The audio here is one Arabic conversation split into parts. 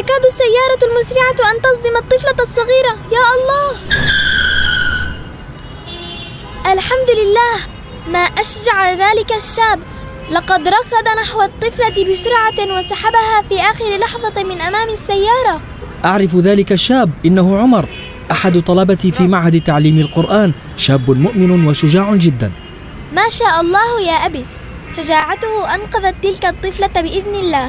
تكاد السيارة المسرعة أن تصدم الطفلة الصغيرة. يا الله! الحمد لله، ما أشجع ذلك الشاب. لقد ركض نحو الطفلة بسرعة وسحبها في آخر لحظة من أمام السيارة. أعرف ذلك الشاب، إنه عمر، أحد طلبتي في معهد تعليم القرآن، شاب مؤمن وشجاع جدا. ما شاء الله يا أبي، شجاعته أنقذت تلك الطفلة بإذن الله.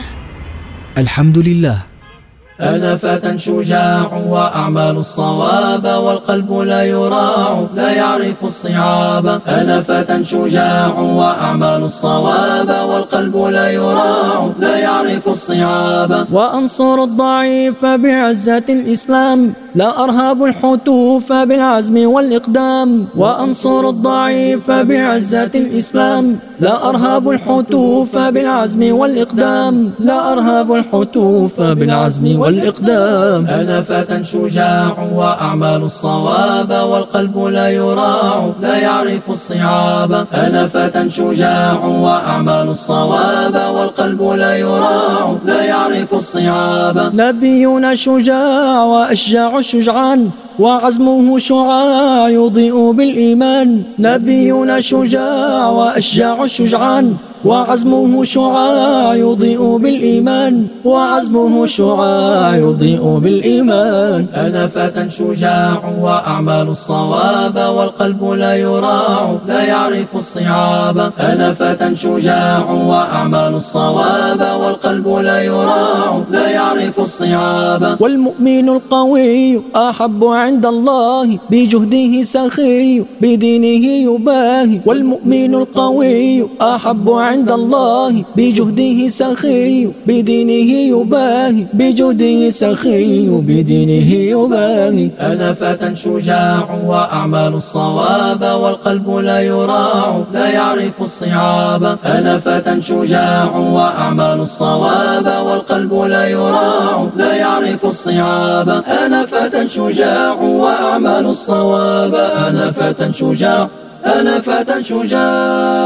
الحمد لله. أنا فتى شجاع وأعمل الصواب، والقلب لا يراع لا يعرف الصعاب. أنا فتى شجاع وأعمل الصواب، والقلب لا يراع لا يعرف الصعاب. وأنصر الضعيف بعزة الإسلام، لا أرهاب الحتوف بالعزم والإقدام. وأنصر الضعيف بعزة الإسلام، لا أرهاب الحتوف بالعزم والإقدام. لا أرهاب الحتوف بالعزم والإقدام. أنا فتى شجاع وأعمل الصواب، والقلب لا يراع لا يعرف الصعاب. أنا فتى شجاع وأعمل الصواب، والقلب لا يراع لا يعرف الصعاب. نبينا شجاع وأشجع الشجعان، وعزمه شعاع يضيء بالإيمان. نبينا شجاع وأشجع الشجعان، وعزمه شعاع يضيء بالإيمان. وعزمه شعاع يضيء بالإيمان. أنا فتى شجاع وأعمل الصواب، والقلب لا يراع لا يعرف الصعاب. أنا فتى شجاع وأعمل الصواب، والقلب لا يراع لا يعرف الصعاب. والمؤمن القوي أحب عند الله، بجهده سخي بدينه يباهي. والمؤمن القوي أحب عند الله، بجهده سخي بدينه يباهي. بجهده سخي بدينه يباهي. أنا فتى شجاع وأعمل الصواب، والقلب لا يراع لا يعرف الصعاب. أنا فتى شجاع وأعمل الصواب، والقلب لا يراع لا يعرف الصعاب. أنا فتى شجاع وأعمل الصواب. أنا فتى شجاع، أنا فتى شجاع.